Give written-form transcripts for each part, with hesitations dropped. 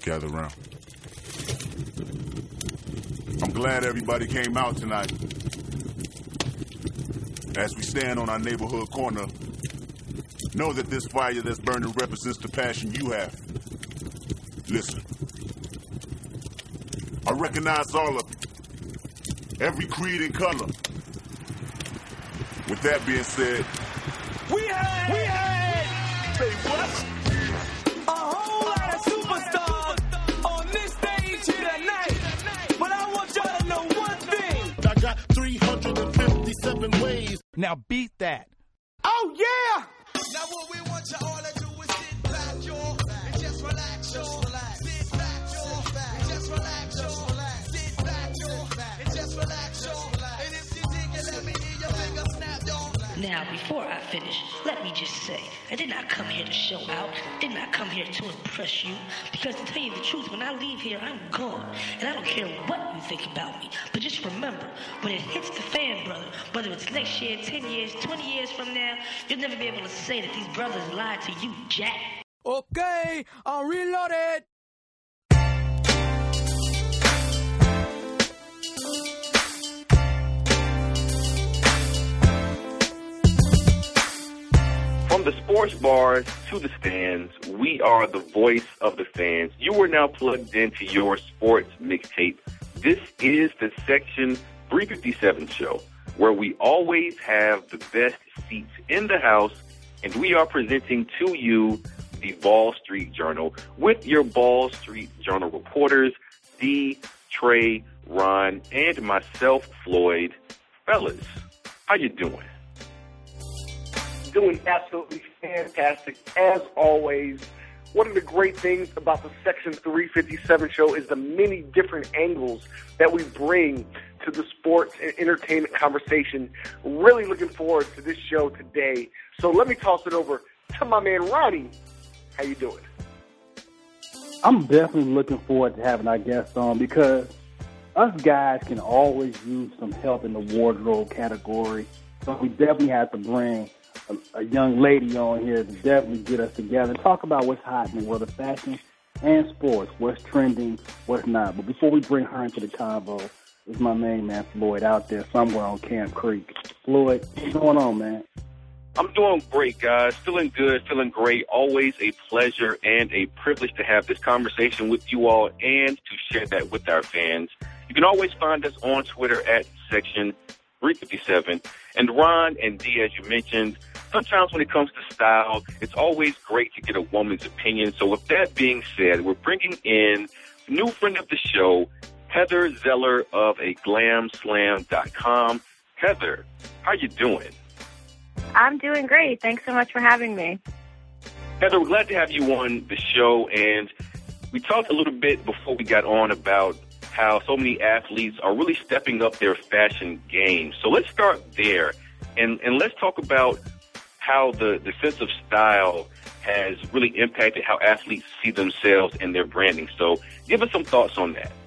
gather around. I'm glad everybody came out tonight. As we stand on our neighborhood corner, know that this fire that's burning represents the passion you have. Listen. I recognize all of you. Every creed and color. With that being said, we had, say what? A whole lot of superstars on this stage here tonight. But I want y'all to know one thing. I got 357 ways. Now beat that. Oh, yeah! Now what we want you all to do is sit back, y'all, and just relax, y'all. Sit back, y'all, and just relax, y'all. Sit back, y'all, and just relax, y'all. And if you dig it, let me hear your finger snap, y'all. Now, before I finish, let me just say, I did not come here to show out, did not come here to impress you, because to tell you the truth, when I leave here, I'm gone, and I don't care what you think about me, but just remember, when it hits the fan, brother, whether it's next year, 10 years, 20 years from now, you'll never be able to say that these brothers lied to you, Jack. Okay, I'm reloaded. From the sports bars to the stands, we are the voice of the fans. You are now plugged into your sports mixtape. This is the Section 357 show, where we always have the best seats in the house, and we are presenting to you the Ball Street Journal with your Ball Street Journal reporters, D, Trey, Ron, and myself, Floyd. Fellas, how you doing? Doing absolutely fantastic, as always. One of the great things about the Section 357 show is the many different angles that we bring to the sports and entertainment conversation. Really looking forward to this show today. So let me toss it over to my man, Ronnie. How you doing? I'm definitely looking forward to having our guests on because us guys can always use some help in the wardrobe category. So we definitely have to bring a young lady on here to definitely get us together and talk about what's hot in the world of fashion and sports, what's trending, what's not. But before we bring her into the convo, it's my main man, Floyd, out there somewhere on Camp Creek. Floyd, what's going on, man? I'm doing great, guys. Feeling good, feeling great. Always a pleasure and a privilege to have this conversation with you all and to share that with our fans. You can always find us on Twitter at Section 357. And Ron and D, as you mentioned, sometimes when it comes to style, it's always great to get a woman's opinion. So with that being said, we're bringing in a new friend of the show, Heather Zeller of aglamslam.com. Heather, how you doing? I'm doing great. Thanks so much for having me. Heather, we're glad to have you on the show. And we talked a little bit before we got on about how so many athletes are really stepping up their fashion game. So let's start there. And let's talk about how the sense of style has really impacted how athletes see themselves and their branding. So give us some thoughts on that.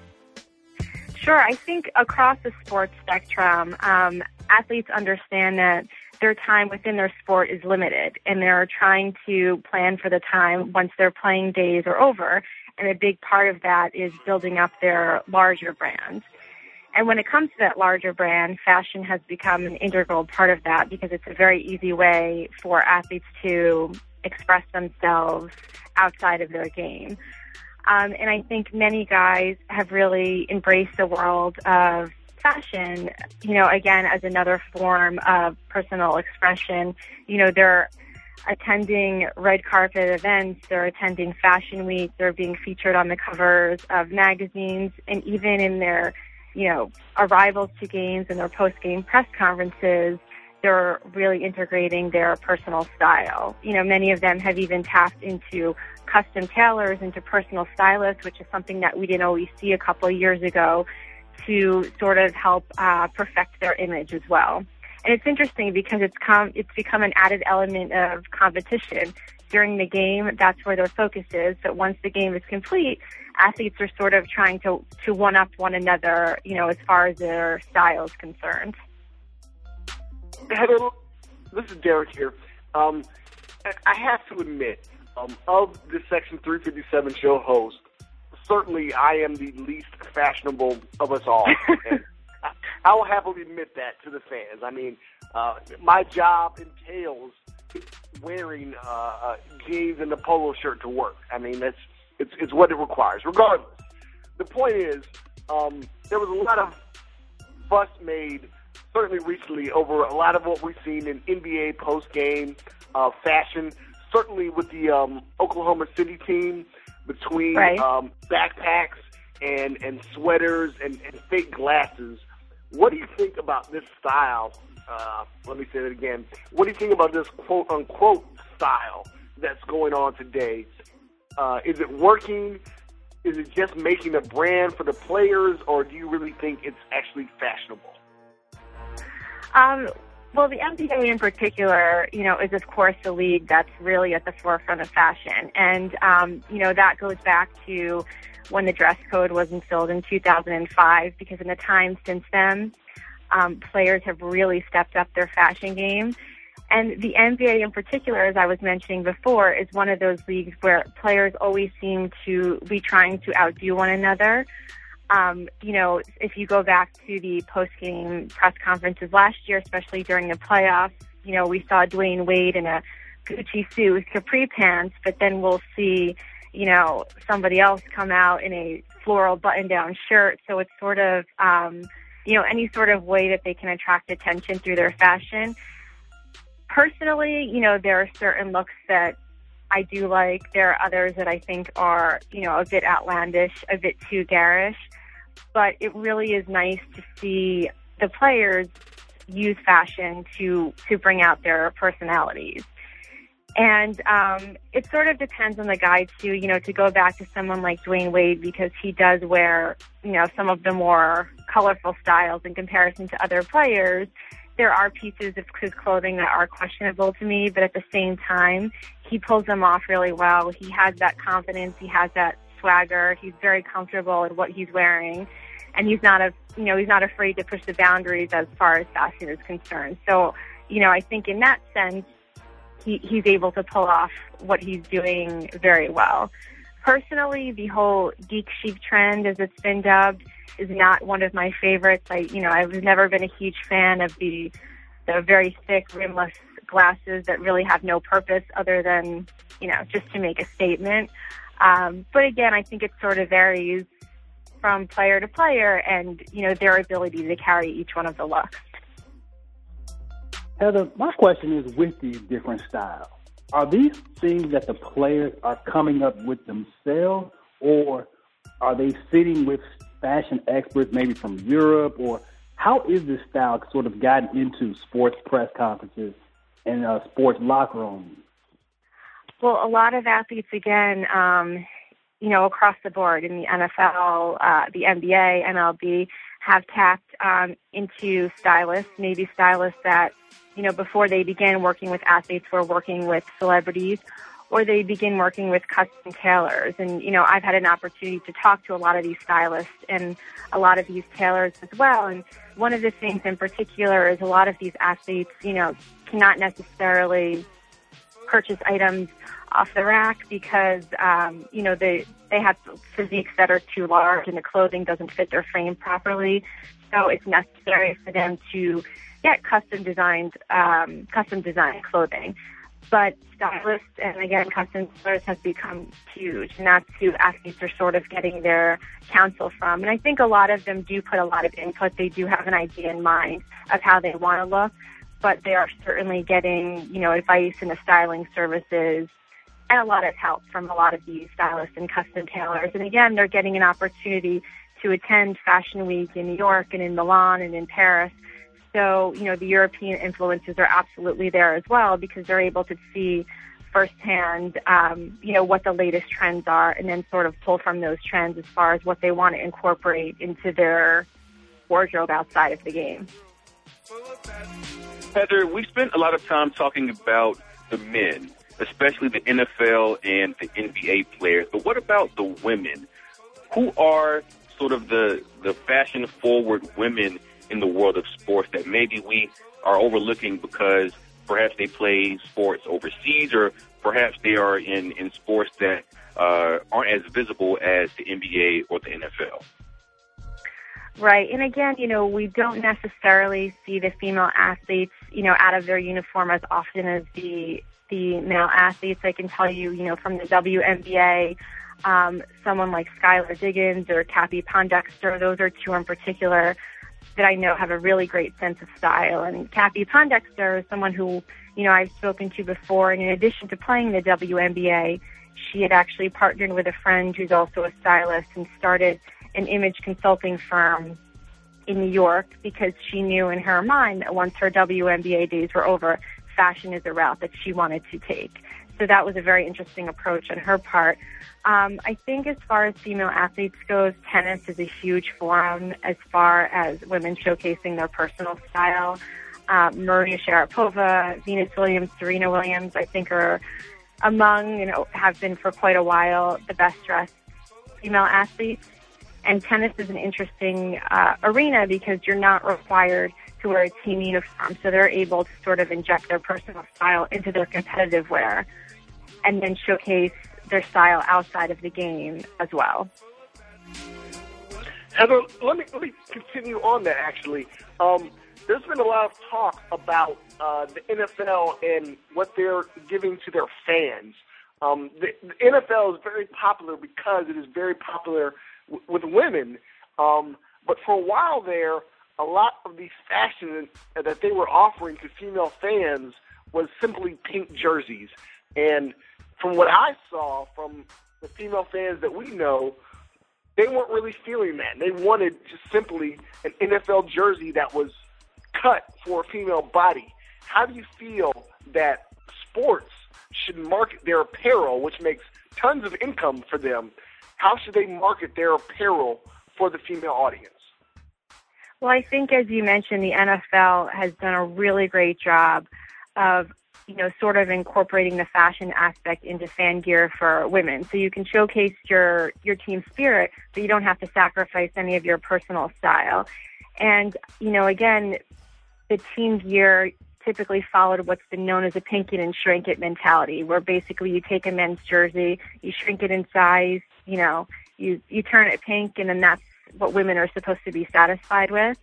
Sure. I think across the sports spectrum, athletes understand that their time within their sport is limited, and they're trying to plan for the time once their playing days are over. And a big part of that is building up their larger brand. And when it comes to that larger brand, fashion has become an integral part of that because it's a very easy way for athletes to express themselves outside of their game. And I think many guys have really embraced the world of fashion, again, as another form of personal expression. They're attending red carpet events, they're attending Fashion Week, they're being featured on the covers of magazines, and even in their, arrivals to games and their post-game press conferences, they're really integrating their personal style. Many of them have even tapped into custom tailors, into personal stylists, which is something that we didn't always see a couple of years ago, to sort of help perfect their image as well. And it's interesting because it's become an added element of competition. During the game, that's where their focus is. But once the game is complete, athletes are sort of trying to one-up one another, as far as their style is concerned. Heather, this is Derek here. I have to admit, of the Section 357 show host, certainly I am the least fashionable of us all. And I will happily admit that to the fans. I mean, my job entails wearing jeans and a polo shirt to work. I mean, it's what it requires. Regardless, the point is, there was a lot of fuss made, certainly recently, over a lot of what we've seen in NBA post-game fashion, certainly with the Oklahoma City team, between backpacks and sweaters and fake glasses. What do you think about this style? Let me say that again. What do you think about this quote-unquote style that's going on today? Is it working? Is it just making a brand for the players, or do you really think it's actually fashionable? Well, the NBA in particular, is of course the league that's really at the forefront of fashion. And, that goes back to when the dress code was instilled in 2005, because in the time since then, players have really stepped up their fashion game. And the NBA in particular, as I was mentioning before, is one of those leagues where players always seem to be trying to outdo one another. If you go back to the post-game press conferences last year, especially during the playoffs, we saw Dwayne Wade in a Gucci suit with capri pants, but then we'll see, somebody else come out in a floral button-down shirt. So it's sort of, any sort of way that they can attract attention through their fashion. Personally, there are certain looks that I do like. There are others that I think are, a bit outlandish, a bit too garish. But it really is nice to see the players use fashion to bring out their personalities. And it sort of depends on the guy, too, to go back to someone like Dwayne Wade, because he does wear, some of the more colorful styles in comparison to other players. There are pieces of his clothing that are questionable to me, but at the same time, he pulls them off really well. He has that confidence. He has that swagger. He's very comfortable in what he's wearing, and he's not afraid to push the boundaries as far as fashion is concerned. So, I think in that sense, he's able to pull off what he's doing very well. Personally, the whole geek chic trend, as it's been dubbed, is not one of my favorites. I've never been a huge fan of the very thick rimless glasses that really have no purpose other than, just to make a statement. But again, I think it sort of varies from player to player and, their ability to carry each one of the looks. Heather, my question is, with these different styles, are these things that the players are coming up with themselves, or are they sitting with fashion experts maybe from Europe, or how is this style sort of gotten into sports press conferences and sports locker rooms? Well, a lot of athletes, again, across the board in the NFL, the NBA, MLB, have tapped into stylists, maybe stylists that, before they begin working with athletes, were working with celebrities, or they begin working with custom tailors. And, I've had an opportunity to talk to a lot of these stylists and a lot of these tailors as well. And one of the things in particular is a lot of these athletes, cannot necessarily purchase items off the rack because, they have physiques that are too large and the clothing doesn't fit their frame properly. So it's necessary for them to get custom designed clothing. But stylists and, again, custom tailors have become huge, and that's who athletes are sort of getting their counsel from. And I think a lot of them do put a lot of input. They do have an idea in mind of how they want to look, but they are certainly getting, advice and the styling services and a lot of help from a lot of these stylists and custom tailors. And, again, they're getting an opportunity to attend Fashion Week in New York and in Milan and in Paris. So, the European influences are absolutely there as well because they're able to see firsthand, what the latest trends are and then sort of pull from those trends as far as what they want to incorporate into their wardrobe outside of the game. Heather, we spent a lot of time talking about the men, especially the NFL and the NBA players. But what about the women? Who are sort of the fashion-forward women in the world of sports that maybe we are overlooking because perhaps they play sports overseas, or perhaps they are in sports that aren't as visible as the NBA or the NFL. Right. And again, we don't necessarily see the female athletes, out of their uniform as often as the male athletes. I can tell you, from the WNBA, someone like Skylar Diggins or Kathy Pondexter, those are two in particular that I know have a really great sense of style. And Kathy Pondexter is someone who, I've spoken to before, and in addition to playing the WNBA, she had actually partnered with a friend who's also a stylist and started an image consulting firm in New York because she knew in her mind that once her WNBA days were over, fashion is a route that she wanted to take. So that was a very interesting approach on her part. I think as far as female athletes goes, tennis is a huge forum as far as women showcasing their personal style. Maria Sharapova, Venus Williams, Serena Williams, I think are among, have been for quite a while, the best dressed female athletes. And tennis is an interesting arena because you're not required to wear a team uniform, so they're able to sort of inject their personal style into their competitive wear and then showcase their style outside of the game as well. Heather, let me continue on that, actually. There's been a lot of talk about the NFL and what they're giving to their fans. The NFL is very popular because it is very popular with women, but for a while there, a lot of the fashion that they were offering to female fans was simply pink jerseys. And from what I saw from the female fans that we know, they weren't really feeling that. They wanted just simply an NFL jersey that was cut for a female body. How do you feel that sports should market their apparel, which makes tons of income for them? How should they market their apparel for the female audience? Well, I think, as you mentioned, the NFL has done a really great job of, sort of incorporating the fashion aspect into fan gear for women. So you can showcase your team spirit, but you don't have to sacrifice any of your personal style. And, again, the team gear typically followed what's been known as a pink it and shrink it mentality, where basically you take a men's jersey, you shrink it in size, you turn it pink, and then that's what women are supposed to be satisfied with.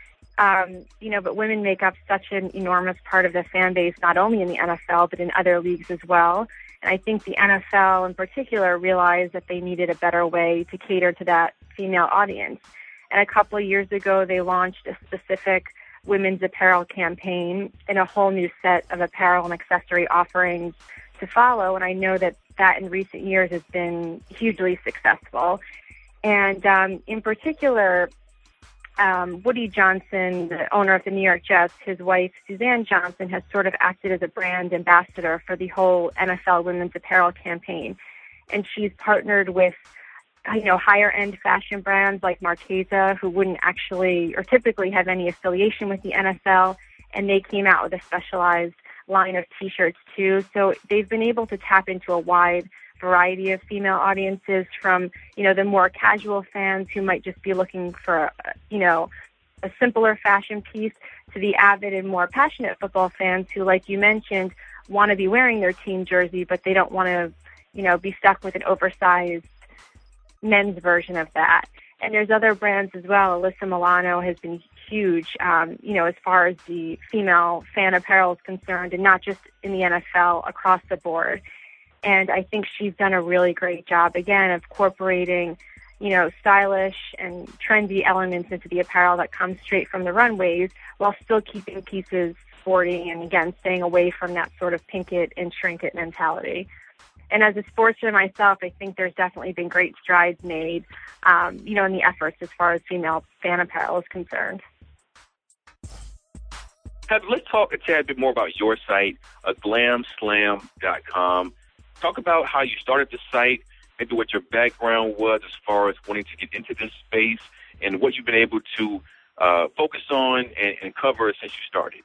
But women make up such an enormous part of the fan base, not only in the NFL, but in other leagues as well. And I think the NFL in particular realized that they needed a better way to cater to that female audience. And a couple of years ago, they launched a specific women's apparel campaign and a whole new set of apparel and accessory offerings to follow. And I know that in recent years has been hugely successful. And in particular, Woody Johnson, the owner of the New York Jets, his wife, Suzanne Johnson, has sort of acted as a brand ambassador for the whole NFL women's apparel campaign. And she's partnered with, higher-end fashion brands like Marchesa, who wouldn't actually or typically have any affiliation with the NFL, and they came out with a specialized line of T-shirts, too. So they've been able to tap into a wide variety of female audiences, from, the more casual fans who might just be looking for, a simpler fashion piece, to the avid and more passionate football fans who, like you mentioned, want to be wearing their team jersey, but they don't want to, be stuck with an oversized men's version of that. And there's other brands as well. Alyssa Milano has been huge, as far as the female fan apparel is concerned, and not just in the NFL, across the board. And I think she's done a really great job, again, of incorporating, stylish and trendy elements into the apparel that comes straight from the runways, while still keeping pieces sporty and, again, staying away from that sort of pink it and shrink it mentality. And as a sportsman myself, I think there's definitely been great strides made, in the efforts as far as female fan apparel is concerned. Let's talk a tad bit more about your site, glamslam.com. Talk about how you started the site, maybe what your background was as far as wanting to get into this space, and what you've been able to focus on and cover since you started.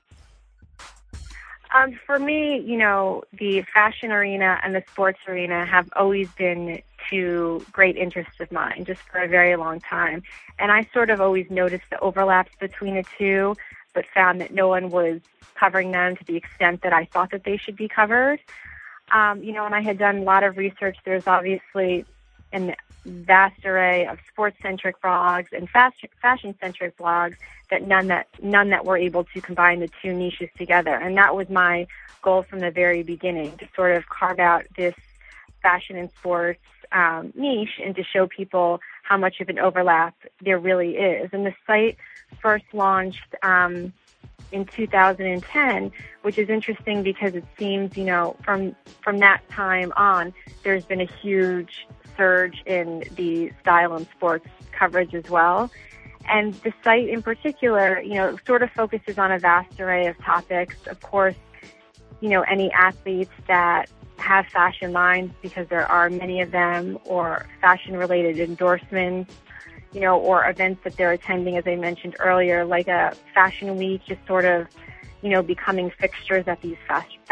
For me, the fashion arena and the sports arena have always been two great interests of mine, just for a very long time. And I sort of always noticed the overlaps between the two, but found that no one was covering them to the extent that I thought that they should be covered. And I had done a lot of research. There's obviously a vast array of sports-centric blogs and fashion-centric blogs, that none that were able to combine the two niches together. And that was my goal from the very beginning, to sort of carve out this fashion and sports niche and to show people how much of an overlap there really is. And the site first launched in 2010, which is interesting because it seems, from that time on, there's been a huge surge in the style and sports coverage as well. And the site in particular, sort of focuses on a vast array of topics. Of course, any athletes that have fashion lines, because there are many of them, or fashion-related endorsements, or events that they're attending, as I mentioned earlier, like a fashion week, just sort of, becoming fixtures at these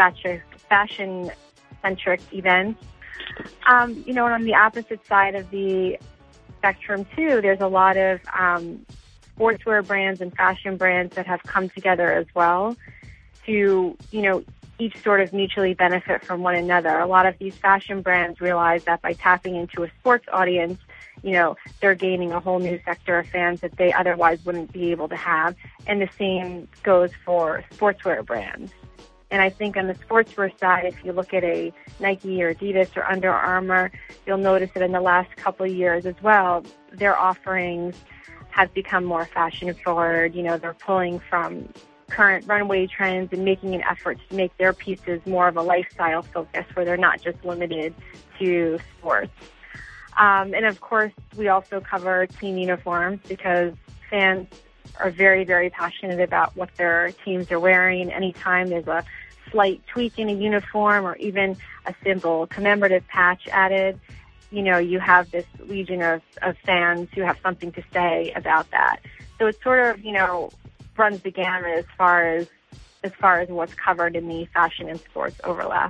fashion-centric events. And on the opposite side of the spectrum, too, there's a lot of sportswear brands and fashion brands that have come together as well to, each sort of mutually benefit from one another. A lot of these fashion brands realize that by tapping into a sports audience, they're gaining a whole new sector of fans that they otherwise wouldn't be able to have. And the same goes for sportswear brands. And I think on the sportswear side, if you look at a Nike or Adidas or Under Armour, you'll notice that in the last couple of years as well, their offerings have become more fashion forward. They're pulling from current runway trends and making an effort to make their pieces more of a lifestyle focus, where they're not just limited to sports. And of course, we also cover team uniforms, because fans are very, very passionate about what their teams are wearing. And anytime there's a slight tweak in a uniform, or even a simple commemorative patch added, you have this legion of fans who have something to say about that. So it's sort of, runs the gamut as far as what's covered in the fashion and sports overlap.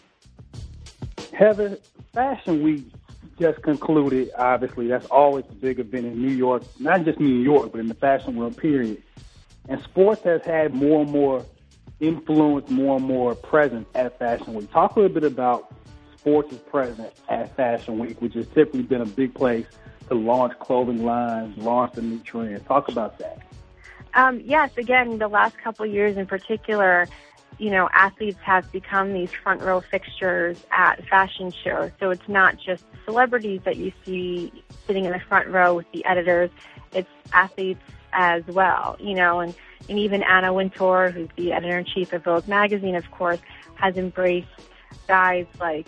Heather, Fashion Week just concluded. Obviously, that's always a big event in New York, not just New York, but in the fashion world, period. And sports has had more and more influence, more and more presence at Fashion Week. Talk a little bit about sports' presence at Fashion Week, which has typically been a big place to launch clothing lines, launch the new trends. Talk about that. Yes, again, the last couple of years in particular, athletes have become these front row fixtures at fashion shows. So it's not just celebrities that you see sitting in the front row with the editors, it's athletes as well, and even Anna Wintour, who's the editor-in-chief of Vogue magazine, of course, has embraced guys like,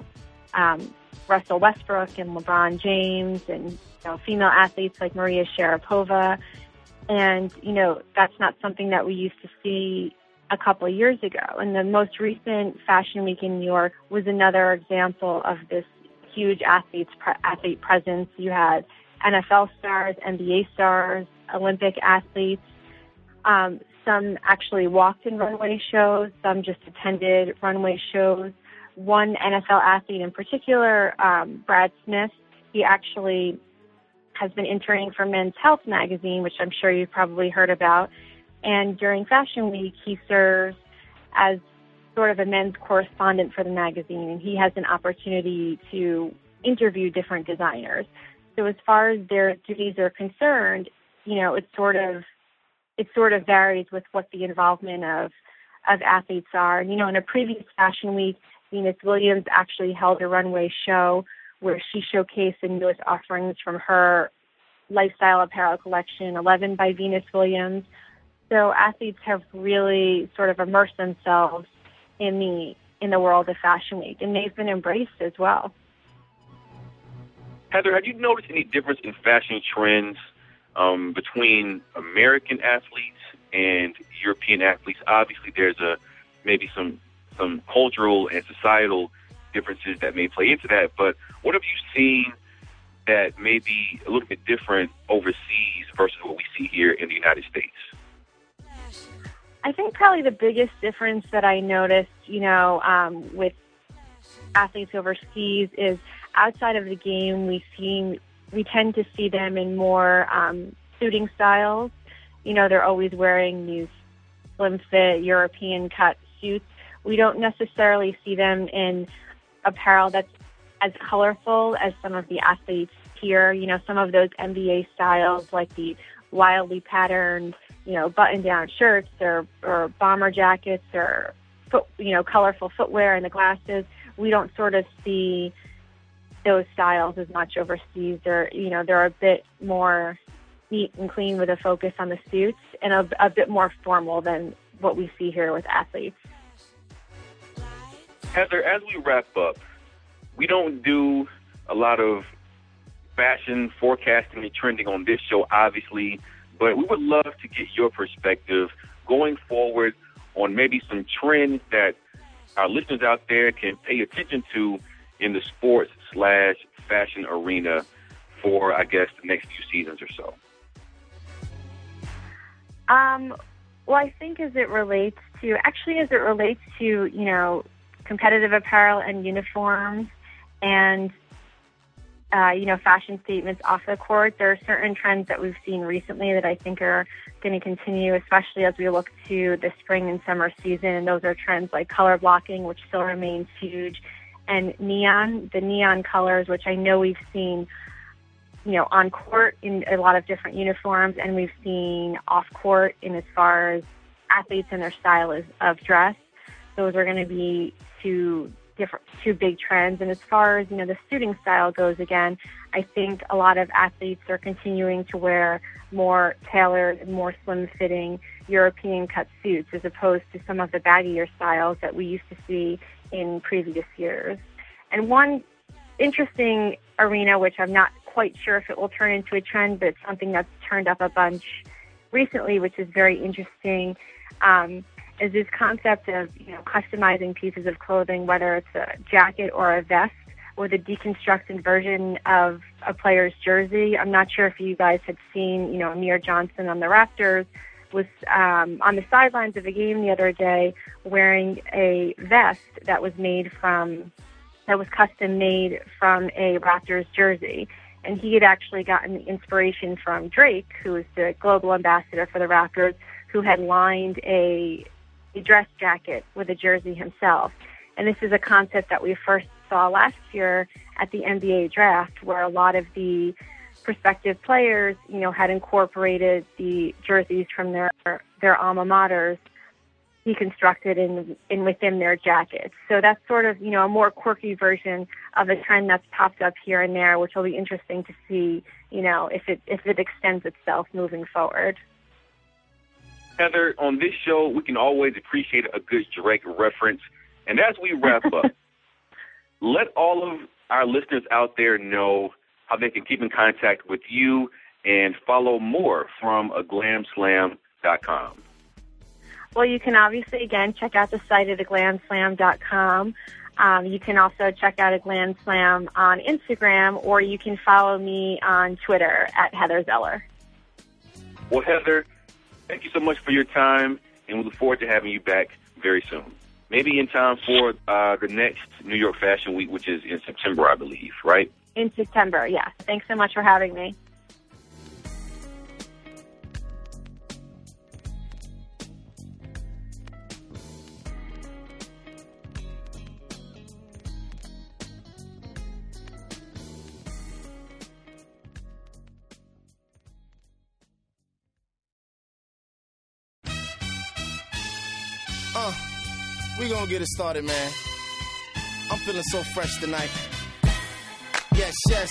Russell Westbrook and LeBron James, and female athletes like Maria Sharapova. And, that's not something that we used to see a couple of years ago. And the most recent Fashion Week in New York was another example of this huge athlete presence. You had NFL stars, NBA stars, Olympic athletes. Some actually walked in runway shows. Some just attended runway shows. One NFL athlete in particular, Brad Smith, he actually has been interning for Men's Health magazine, which I'm sure you've probably heard about. And during Fashion Week, he serves as sort of a men's correspondent for the magazine, and he has an opportunity to interview different designers. So as far as their duties are concerned, it sort of varies with what the involvement of athletes are. And, in a previous Fashion Week, Venus Williams actually held a runway show where she showcased the newest offerings from her lifestyle apparel collection, 11 by Venus Williams. So athletes have really sort of immersed themselves in the world of Fashion Week, and they've been embraced as well. Heather, have you noticed any difference in fashion trends between American athletes and European athletes? Obviously, there's maybe some cultural and societal differences that may play into that, but what have you seen that may be a little bit different overseas versus what we see here in the United States? I think probably the biggest difference that I noticed, with athletes overseas is outside of the game, we tend to see them in more suiting styles. They're always wearing new slim fit European cut suits. We don't necessarily see them in apparel that's as colorful as some of the athletes here. You know, some of those NBA styles like the wildly patterned, you know, button-down shirts or bomber jackets or, colorful footwear and the glasses. We don't sort of see those styles as much overseas. They're a bit more neat and clean with a focus on the suits and a bit more formal than what we see here with athletes. Heather, as we wrap up, we don't do a lot of fashion forecasting and trending on this show, obviously, but we would love to get your perspective going forward on maybe some trends that our listeners out there can pay attention to in the sports/fashion arena for, I guess, the next few seasons or so. Well, I think as it relates to, competitive apparel and uniforms and, fashion statements off the court, there are certain trends that we've seen recently that I think are going to continue, especially as we look to the spring and summer season. And those are trends like color blocking, which still remains huge, and the neon colors, which I know we've seen, on court in a lot of different uniforms, and we've seen off court in as far as athletes and their style of dress. Those are going to be two big trends. And as far as, the suiting style goes, again, I think a lot of athletes are continuing to wear more tailored, more slim-fitting European cut suits as opposed to some of the baggier styles that we used to see in previous years. And one interesting arena, which I'm not quite sure if it will turn into a trend, but it's something that's turned up a bunch recently, which is very interesting, is this concept of customizing pieces of clothing, whether it's a jacket or a vest, or the deconstructed version of a player's jersey. I'm not sure if you guys had seen, Amir Johnson on the Raptors was on the sidelines of a game the other day wearing a vest that was custom made from a Raptors jersey. And he had actually gotten the inspiration from Drake, who is the global ambassador for the Raptors, who had lined a dress jacket with a jersey himself. And this is a concept that we first saw last year at the NBA draft, where a lot of the prospective players, had incorporated the jerseys from their alma maters deconstructed in within their jackets. So that's sort of, a more quirky version of a trend that's popped up here and there, which will be interesting to see, if it extends itself moving forward. Heather, on this show, we can always appreciate a good Drake reference. And as we wrap up, let all of our listeners out there know how they can keep in contact with you and follow more from aglamslam.com. Well, you can obviously, again, check out the site at aglamslam.com. You can also check out aglamslam on Instagram, or you can follow me on Twitter at Heather Zeller. Well, Heather, thank you so much for your time, and we look forward to having you back very soon. Maybe in time for the next New York Fashion Week, which is in September, I believe, right? In September, yes. Thanks so much for having me. We gonna get it started, man. I'm feeling so fresh tonight. Yes.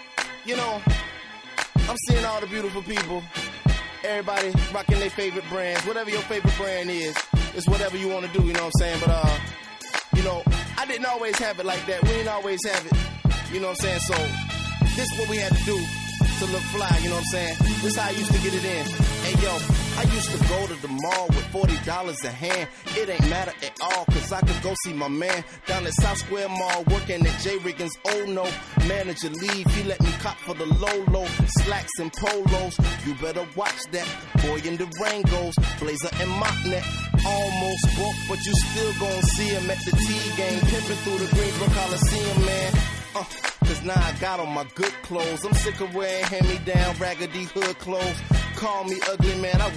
I'm seeing all the beautiful people. Everybody rocking their favorite brands. Whatever your favorite brand is, it's whatever you want to do, you know what I'm saying? But, I didn't always have it like that. We didn't always have it, you know what I'm saying? So, this is what we had to do to look fly, you know what I'm saying? This is how I used to get it in. Hey, yo, I used to go to the mall with $40 a hand. It ain't matter at all, cause I could go see my man down at South Square Mall working at J. Riggins. Oh no, manager leave, he let me cop for the low, slacks and polos. You better watch that, boy in the Durangos, blazer and mock net. Almost broke, but you still gon' see him at the T-game, pimping through the Greensboro Coliseum, man. Cause now I got on my good clothes. I'm sick of wearing hand-me-down raggedy hood clothes. Call me ugly, man, I wish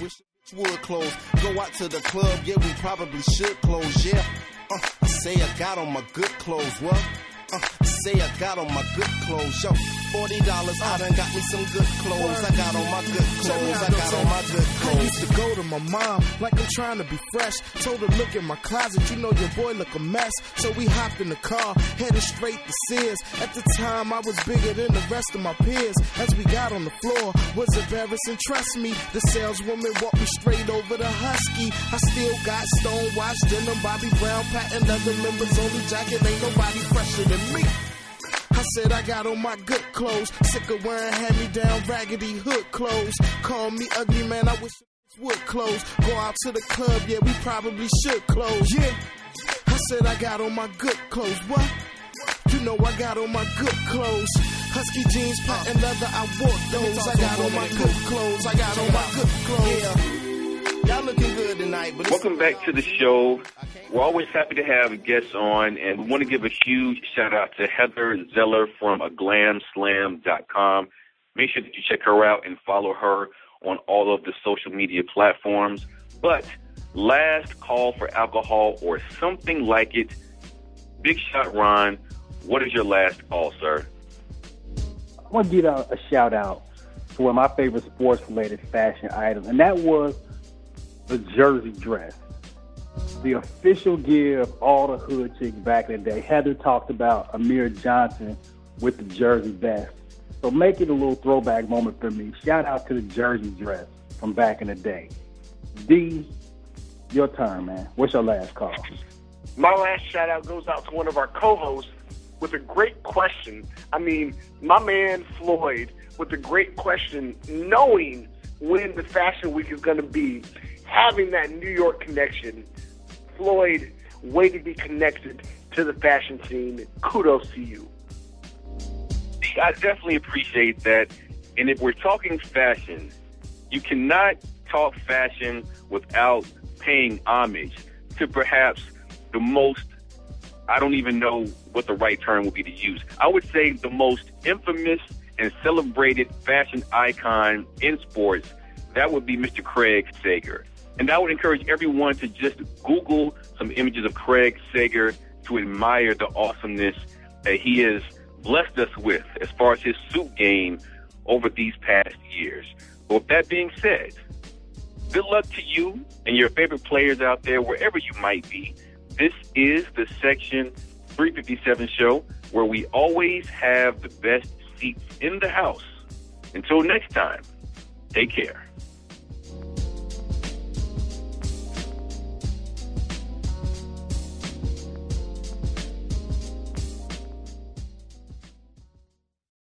would close. Go out to the club, yeah, we probably should close, yeah. I say I got on my good clothes, what? Say I got on my good clothes, yo. $40, I done got me some good clothes. I got on my good clothes. I got on my good clothes. I used to go to my mom like I'm trying to be fresh. Told her, look in my closet, you know your boy look a mess. So we hopped in the car, headed straight to Sears. At the time, I was bigger than the rest of my peers. As we got on the floor, was embarrassing, trust me. The saleswoman walked me straight over the Husky. I still got stonewashed denim, Bobby Brown, patent leather members, only jacket, ain't nobody fresher than me. I said I got on my good clothes, sick of wearing hand-me-down raggedy hood clothes. Call me ugly, man, I wish would close. Go out to the club, yeah, we probably should close, yeah. I said I got on my good clothes, what? You know I got on my good clothes. Husky jeans, patent leather, I wore those. I got on my good clothes, I got on my good clothes. Yeah. Y'all looking good tonight. But welcome back to the show. We're always happy to have guests on, and we want to give a huge shout-out to Heather Zeller from aglamslam.com. Make sure that you check her out and follow her on all of the social media platforms. But last call for alcohol or something like it. Big Shot Ron, what is your last call, sir? I want to give a shout-out to one of my favorite sports-related fashion items, and that was the jersey dress. The official gear of all the hood chicks back in the day. Heather talked about Amir Johnson with the jersey vest. So make it a little throwback moment for me. Shout out to the jersey dress from back in the day. D, your turn, man. What's your last call? My last shout out goes out to one of our co-hosts with a great question. I mean, my man Floyd with a great question, knowing when the Fashion Week is going to be, having that New York connection. Floyd, way to be connected to the fashion scene. Kudos to you. I definitely appreciate that. And if we're talking fashion, you cannot talk fashion without paying homage to perhaps the most, I don't even know what the right term would be to use. I would say the most infamous and celebrated fashion icon in sports. That would be Mr. Craig Sager. And I would encourage everyone to just Google some images of Craig Sager to admire the awesomeness that he has blessed us with as far as his suit game over these past years. But with that being said, good luck to you and your favorite players out there, wherever you might be. This is the Section 357 show, where we always have the best seats in the house. Until next time, take care.